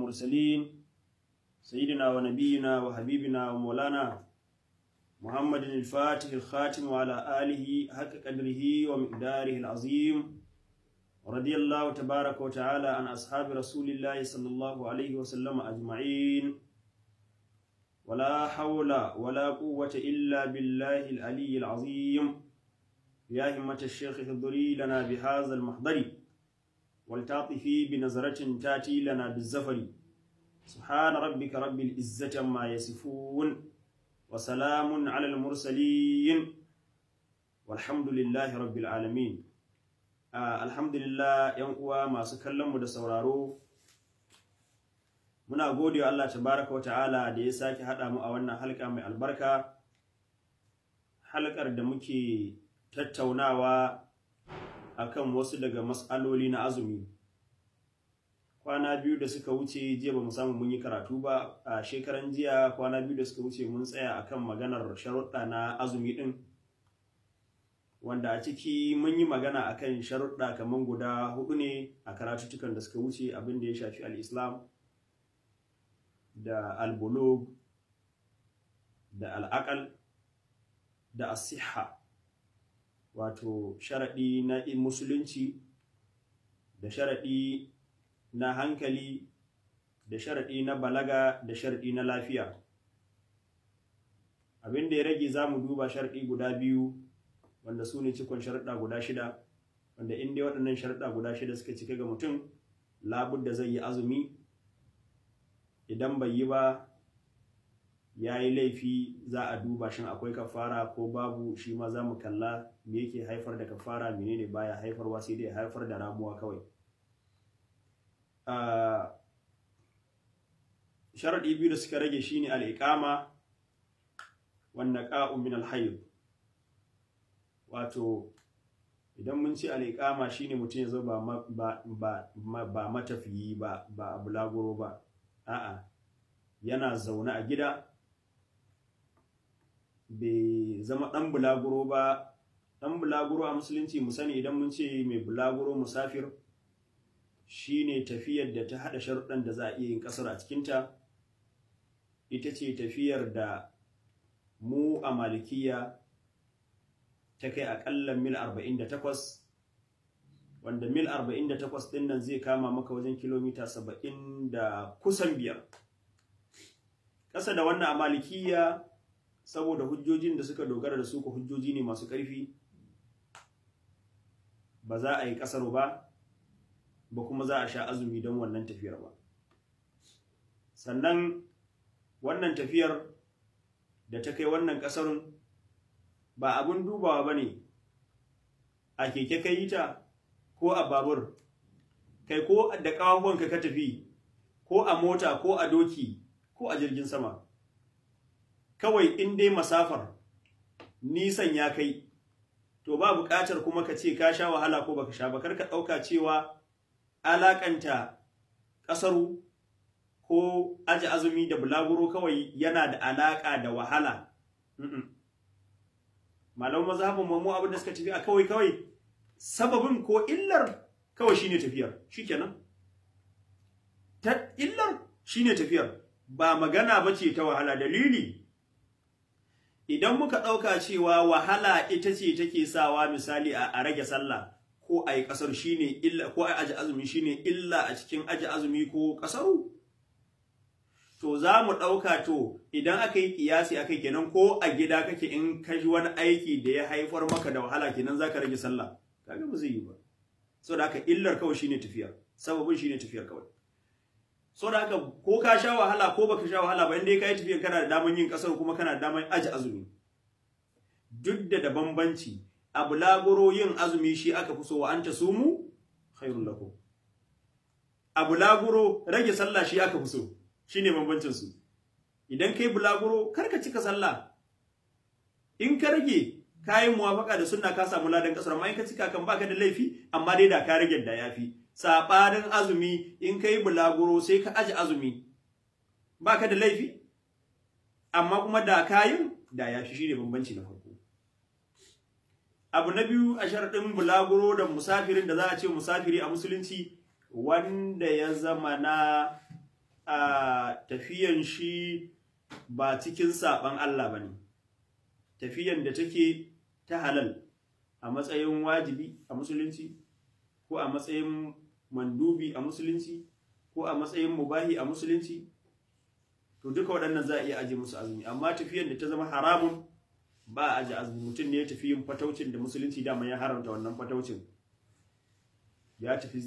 المرسلين سيدنا ونبينا وحبيبنا ومولانا محمد الفاتح الخاتم وعلى آله حق قدره ومقداره العظيم رضي الله تبارك وتعالى عن أصحاب رسول الله صلى الله عليه وسلم أجمعين ولا حول ولا قوة إلا بالله العلي العظيم يا همة الشيخ احضري لنا بهذا المحضر ولتعطفي بنظرة تأتي لنا بالزفر سبحان ربك رب العزة ما يصفون وسلام على المرسلين والحمد لله رب العالمين. Alhamdulillah ‘yan uwa masu kallonmu da sauraro, muna gode wa Allah tabaraka wa ta'ala da ya sake haɗa mu a wannan halka mai albarka, halkar da muke tattaunawa akan wasu daga mas'aloli na azumi. Kwana biyu da suka wuce jiya ba mu samu mun yi karatu ba, a shekaran jiya kwana biyu da suka wuce mun tsaya akan maganar sharuɗa na azumi ɗin, wanda a ciki mun yi magana akan sharuɗa kaman guda 4 ne a karatuttukan da suka wuce, abin da ya shafi al-Islam da al-bulugh da al-aql da as-sihha, wato sharaɗi na musulunci da sharaɗi na hankali da sharaɗi na balaga da sharaɗi na lafiya. Abin da ya rage za mu duba sharaɗi guda 2 wanda su ne cikon sharaɗa guda 6, wanda inda waɗannan sharaɗa guda 6 suka cika ga mutum labudda zai yi azumi, idan bai yi ba ya yi laifi, za a duba shin akwai kafara ko babu, shi ma za mu kalla me yake haifar da kafara, menene baya haifarwa, sai dai haifar da ramuwa kawai. Sharaɗi 2 da suka rage shine al-iqama wan naqa'u min al-hayd. Wato idan mun ce al-iqama shine mutum ya zo ba matafiyi ba a bulaguro ba, a'a yana zaune a gida, bai zama ɗan bulaguro ba. Ɗan bulaguro a musulunci mu sani, idan mun ce mai bulaguro musafir shine tafiyar da ta haɗa sharuɗan da za a iya yin ƙasar a cikinta. Ita ce tafiyar da mu a malikiya ta kai aƙalla mil 48, wanda mil 48 ɗin nan zai kama maka wajen kilomita 70 da kusan 5. Ƙasa da wannan a malikiya, saboda hujjojin da suka dogara da su ko hujjoji ne masu ƙarfi, ba za a yi ƙasar ba kuma za a sha azumi don wannan tafiyar ba. Sannan wannan tafiyar da ta kai wannan ƙasarun ba abin dubawa ba ne a keke ka yi ta ko a babur, kai ko da ƙawahuwanka ka tafi, ko a mota ko a doki ko a jirgin sama. Kawai in dai masafar nisan ya kai, to ba buƙatar kuma ka ce ka sha wahala ko baka sha ba. Kar ka ɗauka cewa alaƙanta ƙasaru ko aji azumi da bulaguro kawai yana da alaƙa da wahala. Malaman mazhabin mu abin da suka tafi a kawai sababin ko illar kawai shine tafiyar, shikenan. Illar shine tafiyar, ba magana bace ta wahala. Dalili, idan muka ɗauka cewa wahala ita ce take sawa misali a rage sallah ko a yi ƙasar shine illa, ko a aji azumi shine illa a cikin aji azumi ko ƙasaru, to za mu ɗauka to idan aka yi ƙiyasi aka kenan ko a gida kake, in ka ji wani aiki da ya haifar maka da wahala kenan za ka rage sallah, kaga ba zai yi ba. So da haka illar kawai shine tafiyar, sababin shine tafiyar kawai. So da haka ko ka sha wahala ko baka sha wahala ba, inda ka yi tafiyar kana da daman yin ƙasar kuma kana da daman aji azumi. Duk da bambanci, a bulaguro yin azumi shi aka fi so, wa anta sumu khairul lakum. A bulaguro rage sallah shi aka fi so, shine bambancin su. Idan kai bulaguro kar ka cika sallah, in ka rage kayan muwafaka da sunna ka samu ladan kasar, amma in ka cika kan baka da laifi, amma dai da ka rage da yafi. Sabanin azumi, in kai bulaguro sai ka aji azumi baka da laifi, amma kuma da kayan da yafi, shine bambanci na farko. Abu na biyu a sharadin bulaguro da musafirin da za a ce musafiri a musulunci, wanda ya zama na tafiyan shi ba cikin saban Allah bane, tafiyan da take ta halal a matsayin wajibi a musulunci, ko a matsayin mandubi a musulunci, ko a matsayin mubahi a musulunci, to duka waɗannan za a iya aje musu azumi. Amma tafiyan da ta zama haramun ba a aje azumi. Mutum ne ya tafi yin fataucin da musulunci dama ya haramta wannan fataucin, ya tafi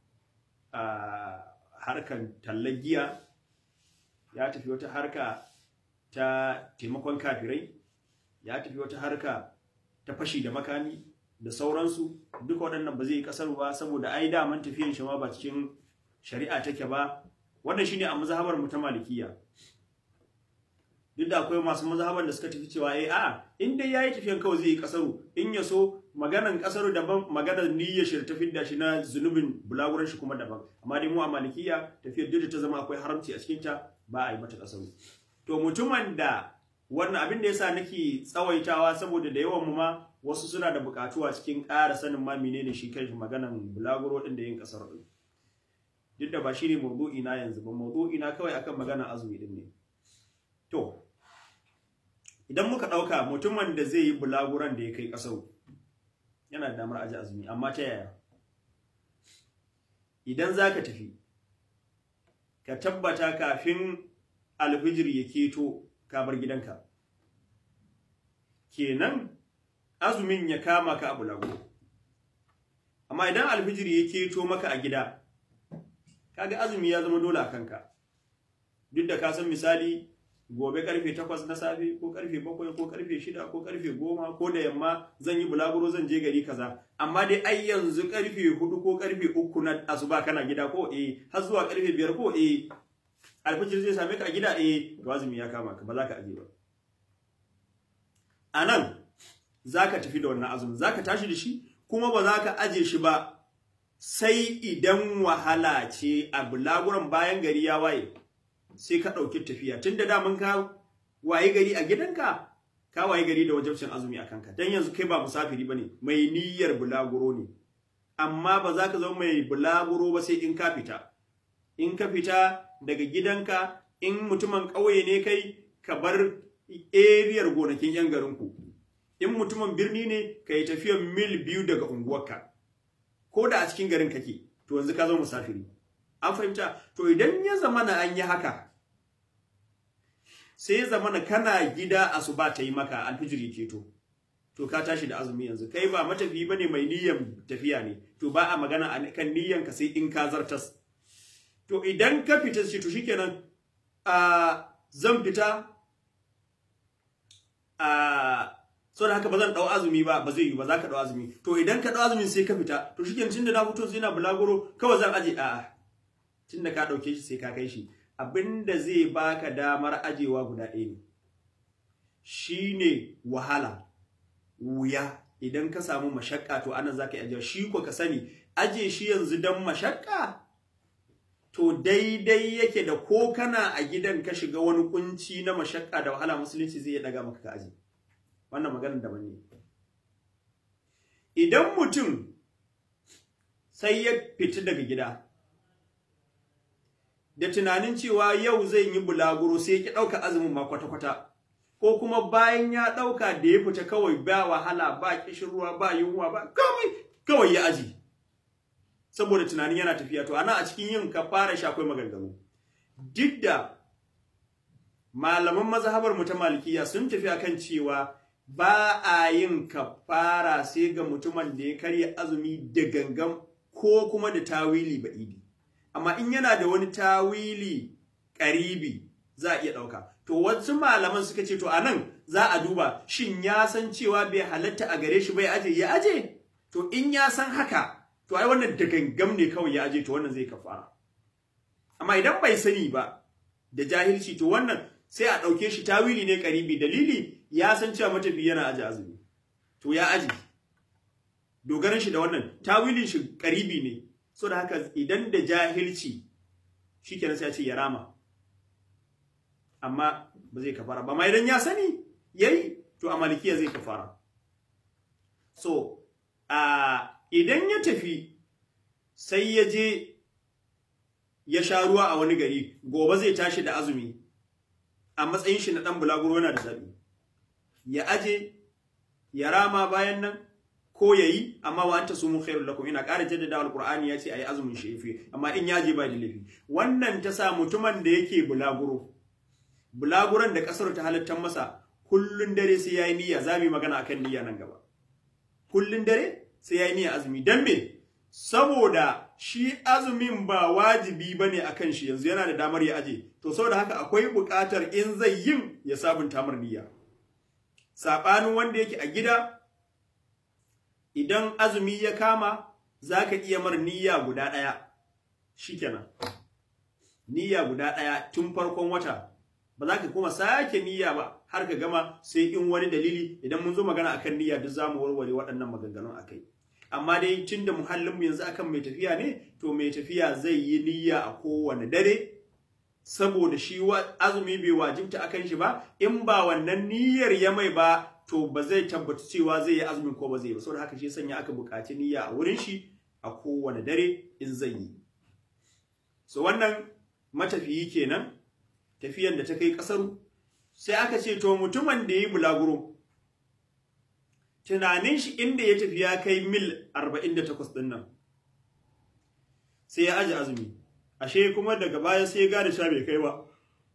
harkan tallar giya, ya tafi wata harka ta taimakon kafirai, ya tafi wata harka ta fashi da makami da sauransu, duka waɗannan ba zai yi ƙasar ba, saboda ai daman tafiyan shi ma ba cikin shari'a take ba. Wannan shine a mazhabar mu ta Malikiya. Duk da akwai masu mazhaban da suka tafi cewa in dai yayi tafiyan kawai zai yi ƙasaru, in ya so maganan ƙasaru daban, maganar niyyar shi ta fidda shi na zunubin bulaguran shi kuma daban. Amma dai mu a Malikiya tafiyar duk da ta zama akwai haramci a cikin ta ba a yi mata ƙasaru. To mutumin da wannan abin da yasa nake tsawaitawa, saboda da yawan mu ma wasu suna da buƙatuwa cikin ƙara sanin ma menene shi kai maganan bulaguro din da yin ƙasar din. Duk da ba shi ne mawdu'i na yanzu ba, mawdu'i na kawai akan maganar azumi din ne. To idan muka ɗauka mutumin da zai yi bulaguran da ya kai ƙasar yana da damar aji azumi, amma ta yaya? Idan za ka tafi, ka tabbata kafin alfijir ya keto ka bar gidanka, kenan azumin ya kama ka a bulaguro. Amma idan alfijir ya keto maka a gida, kaga azumi ya zama dole a kanka. Duk da ka san misali gobe karfe 8 na safe ko karfe 7 ko karfe 6 ko karfe 10 ko da yamma zan yi bulaguro, zan je gari kaza, amma dai ai yanzu karfe 4 ko karfe 3 na asuba kana gida ko har zuwa karfe 5 ko alfijir zai same ka a gida to azumi ya kama ka, ba za ka aje ba. Anan zaka tafi da wannan azumi, zaka tashi da shi, kuma ba za ka aje shi ba sai idan wahala ce a bulaguran bayan gari ya waye, sai ka ɗauki tafiya. Tunda daman ka waye gari a gidanka, ka waye gari da wajibcin azumi a kanka, dan yanzu kai ba musafiri bane, mai niyyar bulaguro ne. Amma ba za ka zama mai bulaguro ba sai in ka fita. In ka fita daga gidanka, in mutumin ƙauye ne kai, ka bar eriyar gonakin yan garinku. In mutumin birni ne, ka yi tafiyar mil 2 daga unguwarka, ko da a cikin garin kake, to yanzu ka zama musafiri. An fahimta? To idan ya zamana an yi haka, sai ya zamana kana gida asuba ta yi maka, alfijiri keto, to ka tashi da azumi yanzu. Kai ba matafi bane, mai niyyar tafiya ne, to ba a magana kan niyyanka sai in ka zartas. To idan ka fita shi, to shikenan zan fita so da haka ba zan dau azumi ba zai yi ba, za ka dau azumi. To idan ka dau azumin sai ka fita, to shikenan tunda na fito sai na bulaguro kawai zan aje. Tunda ka dauke shi sai ka kai shi. Abinda zai baka damar ajewa guda ɗaya ne, shine wahala, wuya. Idan ka samu mashakka, to anan zaka yi ajewa. Shi ko ka sani, aje shi yanzu dan mashakka to daidai yake da ko kana a gidan ka shiga wani kunci na mashakka da wahala, musulunci zai daga maka ka aje. Wannan maganar daban ne. Idan mutum sai ya fita daga gida da tunanin cewa yau zai yi bulaguro, sai ya ɗauka azumin ma kwata-kwata, ko kuma bayan ya ɗauka da ya fita kawai ba wahala, ba kishirwa, ba yunwa, ba kawai ya aji, saboda tunanin yana tafiya, to ana a cikin yin kafara shi akwai maganganu. Duk da malaman mazhabar mu ta Malikiya sun tafi akan cewa ba a yin kafara sai ga mutumin da ya karya azumi da gangan ko kuma da tawili ba'idi. Amma in yana da wani tawili ƙaribi za a iya ɗauka. To wasu malaman suka ce to anan za a duba shin ya san cewa bai halatta a gare shi bai aje ya aje. To in ya san haka, to ai wannan da gangam ne kawai ya aje, to wannan zai kafara. Amma idan bai sani ba da jahilci, to wannan sai a ɗauke shi tawili ne ƙaribi. Dalili ya san cewa matafi yana aje azumi, to ya aje. Dogaran shi da wannan tawilin shi ƙaribi ne. So da haka idan da jahilci shikenan sai ya ce ya rama, amma ba zai kafara ba. Amma idan ya sani yayi, to a Malikiya zai kafara. So idan ya tafi sai ya je ya sha ruwa a wani gari gobe zai tashi da azumi a matsayin shi na dan bulaguro yana da zabi ya aje ya rama bayan nan ko yayi amma wa anta sumu khairul lakum ina ƙara jaddada alqur'ani yace ayi azumin shefi amma in yaje ba da lafi wannan ta sa mutumin da yake bulaguran da kasar ta halattar masa kullun dare sai yayi niyya zamu magana akan niyya nan gaba kullun dare sai yayi niyya azumi dan me saboda shi azumin ba wajibi bane akan shi yanzu yana da damar ya aje to saboda haka akwai buƙatar in zai yin ya sabunta mar niyya sabanin wanda yake a gida idan azumi ya kama zaka iya mar niyya guda daya shikenan niyya guda daya tun farkon wata ba za ka kuma sake niyya ba har ka gama sai in wani dalili idan mun zo magana akan niyya duk zamu warware waɗannan maganganun akai amma dai tunda muhallinmu yanzu akan mai tafiya ne to mai tafiya zai yi niyya a kowane dare saboda shi azumi bai wajibta akan shi ba in ba wannan niyyar ya mai ba to ba zai tabbata cewa zai yi azumin ko ba zai ba saboda haka shi sanya aka buƙaci niyya a wurin shi a kowane dare in zai yi so wannan matafiyi kenan tafiyan da ta kai kasaru sai aka ce to mutumin da yi bulaguro tunanin shi inda ya tafi ya kai mil 48 din nan sai ya aje azumi ashe kuma daga baya sai ya gane cewa bai kai ba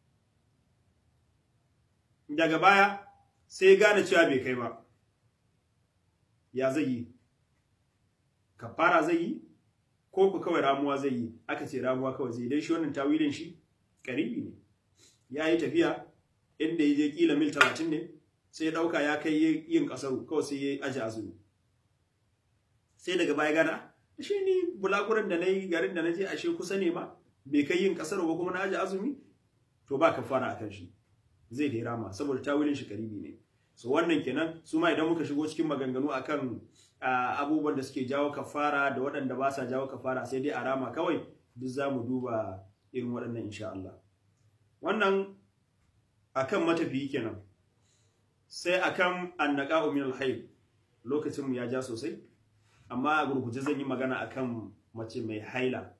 daga baya sai ya gane cewa bai kai ba ya zai yi kafara zai yi ko ku kawai ramuwa zai yi aka ce ramuwa kawai zai dai shi wannan tawilin shi karibi ne ya yi tafiya inda ya je kila mil 30 ne sai ya dauka ya kai yin kasaru kawai sai ya aje azumi sai daga baya gana ashe ni bulaguran da nayi garin da naje ashe kusa ne ba bai kai yin kasaru ba kuma na aje azumi to ba kafara akan shi zai da rama saboda tawilin shi karibi ne so wannan kenan su ma idan muka shigo cikin maganganu akan abubuwan da suke jawo kafara da waɗanda ba sa jawo kafara sai dai a rama kawai duk zamu duba irin waɗannan insha Allah wannan akan matafiyi kenan sai akan annaqa'u min al-hayd lokacin mu ya ja sosai amma a gurguje zan yi magana akan mace mai haila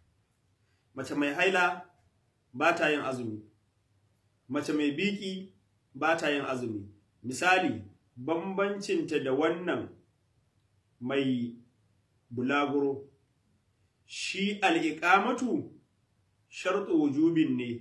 ba ta yin azumi mace mai biki ba ta yin azumi misali bambancinta da wannan mai bulaguro shi al-iqamatu shartu wujubin ne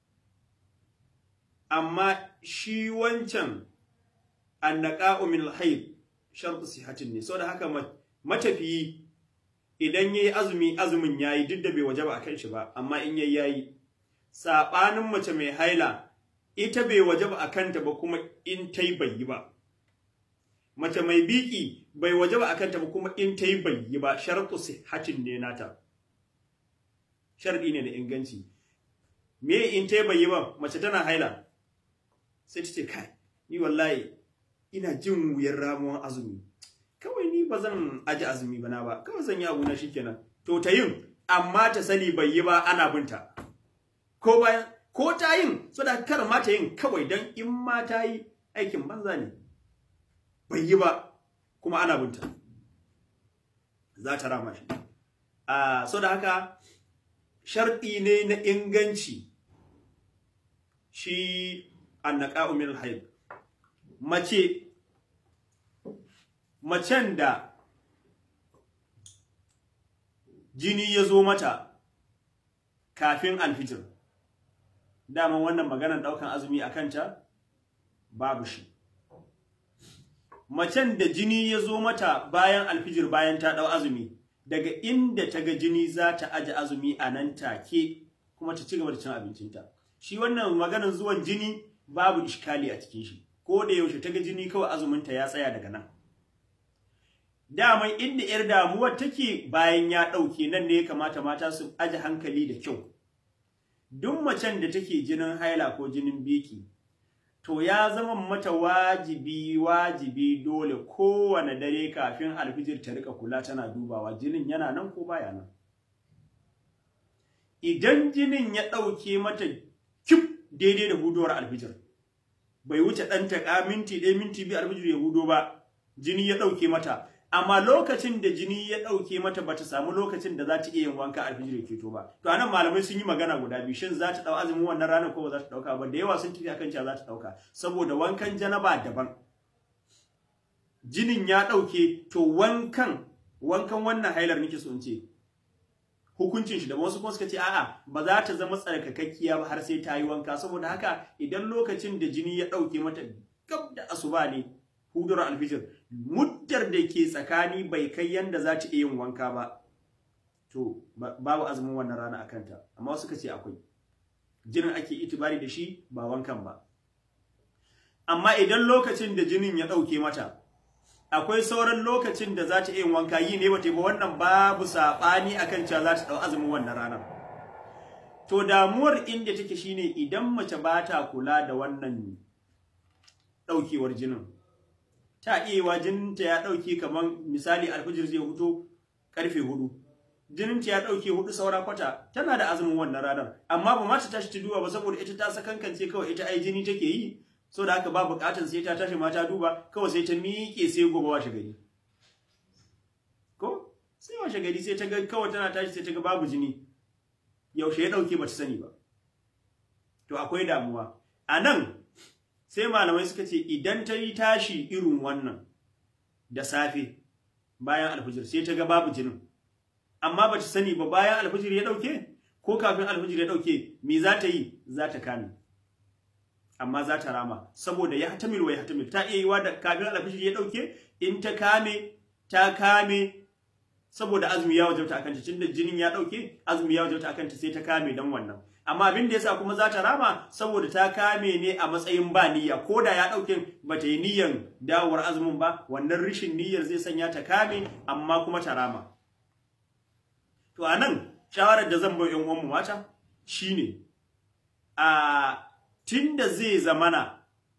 amma shi wancan annaqa'u min al-hayd shartu sihatin ne saboda haka matafiyi idan yayi azumin yayi duk da bai wajaba akan shi ba amma in yayi sabanin mace mai haila ita bai wajaba akan ta ba kuma in tai bai yi ba mace mai biki bai wajaba akan ta ba kuma in tai bai yi ba shartu sihatin ne nata sharadi ne da inganci me in tai bai yi ba mace tana haila sai ta ce kai ni wallahi ina jin wuyar ramuwan azumi kawai ni ba zan aji azumi bana ba kawai zan yi abu na shikenan to ta yin amma ta sani bai yi ba ana binta ko bayan ko ta yin saboda kar ma ta yin kawai dan in ma ta yi aikin banza ne bai yi ba kuma ana binta za ta rama shi saboda haka sharɗi ne na inganci shi annaqa'u min al-hayd macen da jini ya zo mata kafin alfijir dama wannan maganar daukan azumi akan ta babu shi macen da jini ya zo mata bayan alfijir bayan ta dau azumi daga inda ta ga jini za ta aje azumi a nan take kuma ta ci gaba da cin abincinta shi wannan maganar zuwan jini babu iskali a cikin shi ko da yaushe ta ga jini kawai azuminta ya tsaya daga nan daman inda yar damuwar take bayan ya dauke nan ne ya kamata mata su aje hankali da kyau duk macen da take jinin haila ko jinin biki to ya zama mata wajibi dole kowane dare kafin alfijir ta rika kula tana dubawa jinin yana nan ko baya nan idan jinin ya dauke mata kif daidai da hudowar alfijir bai wuce dan ta minti 1 minti 2 alfijir ya hudo ba jini ya dauke mata amma lokacin da jini ya ɗauke mata bata samu lokacin da za ta iya yin wanka alfijir ya keto ba, to anan malamai sun yi magana guda biyu, shin za ta ɗau azumin wannan ranar ko ba za ta ɗauka ba. Da yawa sun tafi akan cewa za ta ɗauka, saboda wankan janaba daban, jinin ya ɗauke, to wankan wannan hailar nake so in ce hukuncin shi da wasu kuma suka ce a'a ba za ta zama tsarkakakkiya ba har sai ta yi wanka. Saboda haka idan lokacin da jini ya ɗauke mata gab da asuba ne hudur alfijir, muddar da ke tsakani bai kai yanda za ta iya yin wanka ba, to babu azumin wannan rana a kanta. Amma wasu suka ce akwai, jinin ake itibari da shi ba wankan ba. Amma idan lokacin da jinin ya ɗauke mata akwai sauran lokacin da za ta iya yin wanka, yi ne bata yi ba, wannan babu saɓani akan cewa za ta ɗau azumin wannan ranar. To damuwar inda take shine idan mace ba ta kula da wannan ɗaukewar jinin, ta iya wa jininta ya ɗauke, kamar misali alfijir zai huto ƙarfe 4, jininta ya ɗauke 4 saura kwata, tana da azumin wannan ranar, amma ba ma ta tashi ta duba ba, saboda ita ta sakankance kawai ita ai jini take yi, so da haka ba buƙatar sai ta tashi ma ta duba, kawai sai ta miƙe sai gobe washe gari. Ko sai washe gari sai ta ga kawai tana tashi sai ta ga babu jini, yaushe ya ɗauke ba ta sani ba. To akwai damuwa a nan. Sai malamai suka ce idan ta yi tashi irin wannan da safe bayan alfijir sai ta ga babu jinin, amma ba ta sani ba bayan alfijir ya ɗauke ko kafin alfijir ya ɗauke, me za ta yi? Za ta kame, amma za ta rama, saboda ya hatamil wa ya hatamil. Ta iya yiwa da kafin alfijir ya ɗauke, in ta kame saboda azumi ya wajabta akanta, tunda jinin ya ɗauke azumi ya wajabta akanta, sai ta kame dan wannan. Amma abin da yasa kuma za ta rama, saboda ta kame ne a matsayin ba niyya, ko da ya ɗauke ba ta yi niyyan dawowar azumin ba, wannan rishin niyyar zai sanya ta kame, amma kuma ta rama. To a nan shawarar da zan bai yan uwanmu mata shine, tunda zai zamana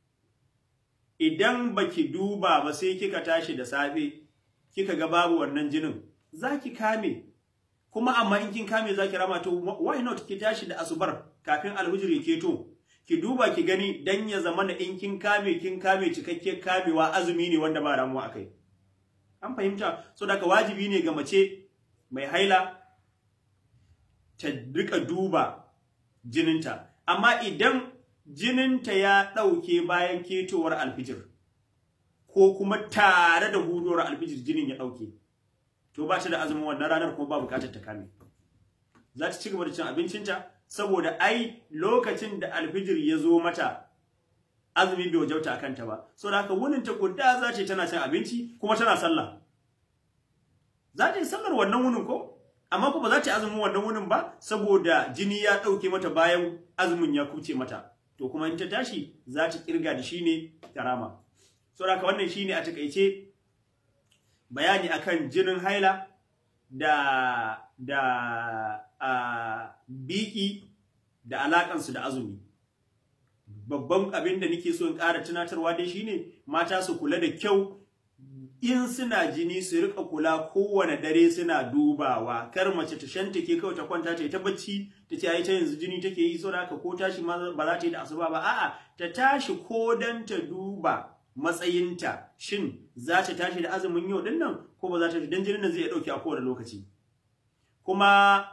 idan baki duba ba sai kika tashi da safe kika ga babu wannan jinin, zaki kame. Kuma amma in kin kame zaki rama, to why not ki tashi da asubar kafin alhujur ya keto, ki duba ki gani, dan ya zamana in kin kame cikakken kamewa, azumi ne wanda ba ramuwa akai. An fahimta? So daga wajibi ne ga mace mai haila ta rika duba jininta. Amma idan jininta ya ɗauke bayan ketowar alfijir, ko kuma tare da hudowar alfijir jinin ya ɗauke, to ba ta da azumin wannan ranar, kuma ba bukatar ta kame. Za ta ci gaba da cin abincinta, saboda ai lokacin da alfijir ya zo mata azumi bai wajauta a kanta ba. Saboda haka wunin ta guda za ta yi tana cin abinci kuma tana sallah. Za ta yi sallar wannan wunin ko? Amma kuma za ta yi azumin wannan wunin ba, saboda jini ya ɗauke mata bayan azumin ya kuce mata. To kuma in ta tashi za ta kirga da shi ne karama. Saboda haka wannan shine a takaice bayani akan jinin haila da biki da alakansu da azumi. Babban abin da nake so in ƙara tunatarwa dai shine mata su kula da kyau, in suna jini su rika kula kowane dare suna dubawa, kar mace ta shantake kawai ta kwanta ta yi ta bacci ta ce ai ta yanzu jini take yi, saboda haka ko tashi ma ba za ta yi da asuba ba, a'a ta tashi ko dan ta duba matsayinta, shin za ta tashi da azumin yau din nan ko ba za ta, dan jinin nan zai dauke a kowane lokaci. Kuma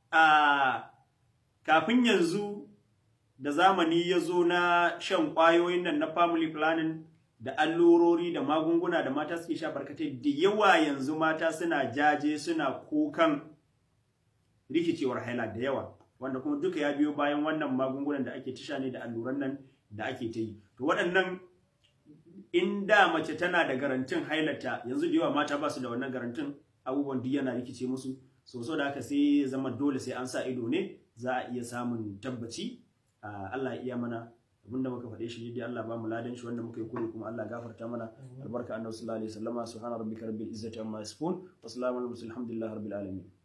kafin yanzu da zamani ya zo na shan kwayoyin nan na family planning da allurori da magunguna da mata suke sha barkatai, da yawa yanzu mata suna jaje suna kukan rikicewar haila da yawa, wanda kuma duka ya biyo bayan wannan magungunan da ake tisha ne da alluran nan da ake ta yi. To waɗannan, in da mace tana da garantin hailata, yanzu da yawa mata ba su da wannan garantin, abubuwan duk yana rikice musu, so da haka sai zama dole sai an sa ido ne za a iya samun tabbaci. Allah ya iya mana abinda muka faɗe shi dai Allah ba mu ladan shi, wanda muka yi kure kuma Allah gafarta mana. Albarka annabi sallallahu alaihi wasallama. Subhana rabbika rabbil izzati amma yasifun wa salamun alal mursalin, alhamdulillahi rabbil alamin.